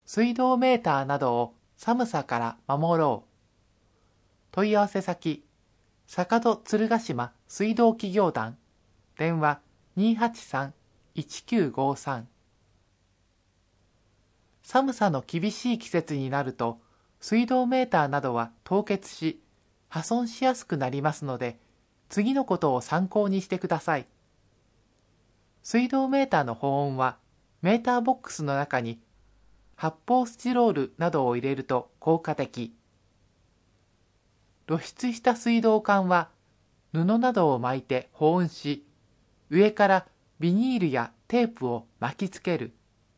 水道メーターなどを寒さから守ろう。問い合わせ先、坂戸鶴ヶ島水道企業団、電話283-1953。寒さの厳しい季節になると、水道メーターなどは凍結し、破損しやすくなりますので、次のことを参考にしてください。水道メーターの保温は、メーターボックスの中に発泡スチロールなどを入れると効果的。露出した水道管は布などを巻いて保温し、上からビニールやテープを巻きつける。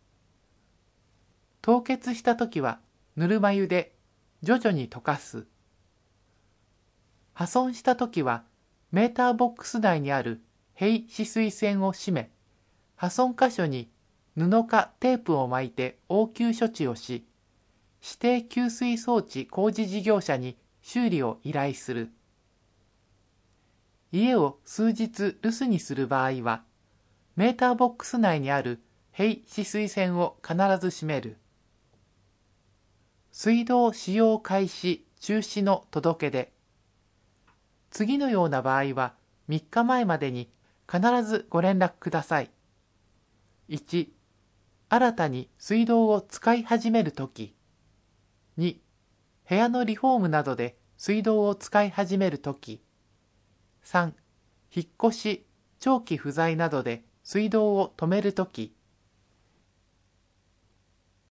凍結したときはぬるま湯で徐々に溶かす。破損したときはメーターボックス内にある閉止水栓を閉め、破損箇所に布かテープを巻いて応急処置をし、指定給水装置工事事業者に修理を依頼する。家を数日留守にする場合は、メーターボックス内にある閉止水栓を必ず閉める。水道使用開始中止の届け出。次のような場合は3日前までに必ずご連絡ください。1、新たに水道を使い始めるとき。2、部屋のリフォームなどで水道を使い始めるとき。3、引っ越し、長期不在などで水道を止めるとき。